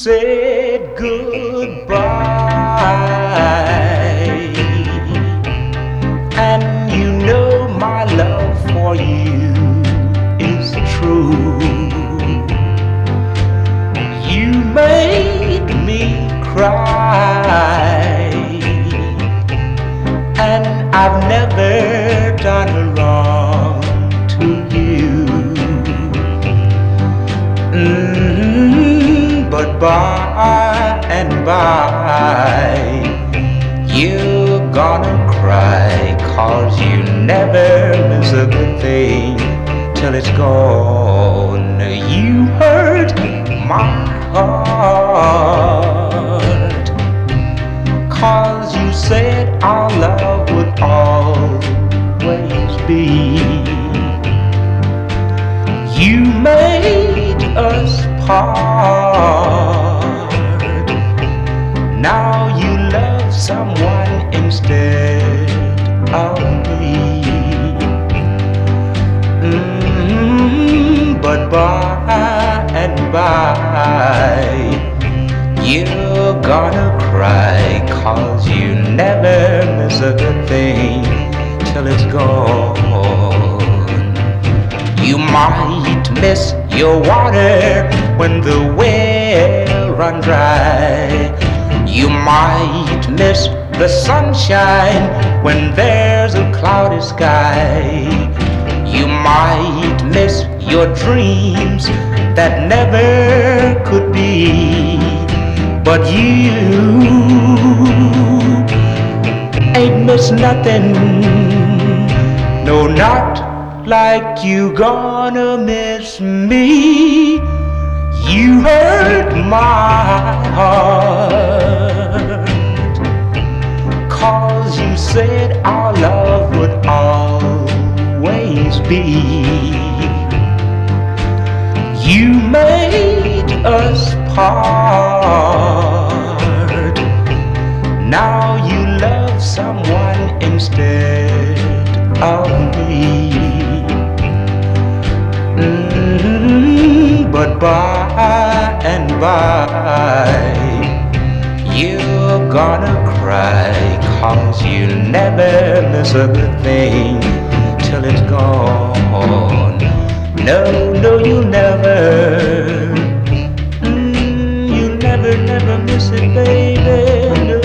said goodbye, and you know my love for you is true. You made me cry, and I've never done wrong to you. But by and by you're gonna cry, 'cause you never miss a good thing till it's gone. You hurt my heart, 'cause you said our love would always be. You made us part. Now you love someone instead of me. But by and by you're gonna cry, 'cause you never miss a good thing till it's gone. You might miss your water when the well run dry. You might miss the sunshine when there's a cloudy sky. You might miss your dreams that never could be. But you ain't missed nothing, no, not like you gonna miss me. You hurt my heart, 'cause you said our love would always be. You made us part. Now you love someone instead of me. But by and by you're gonna cry, 'cause you never miss a good thing till it's gone. No, no, you'll never, you'll never, never miss it, baby. No.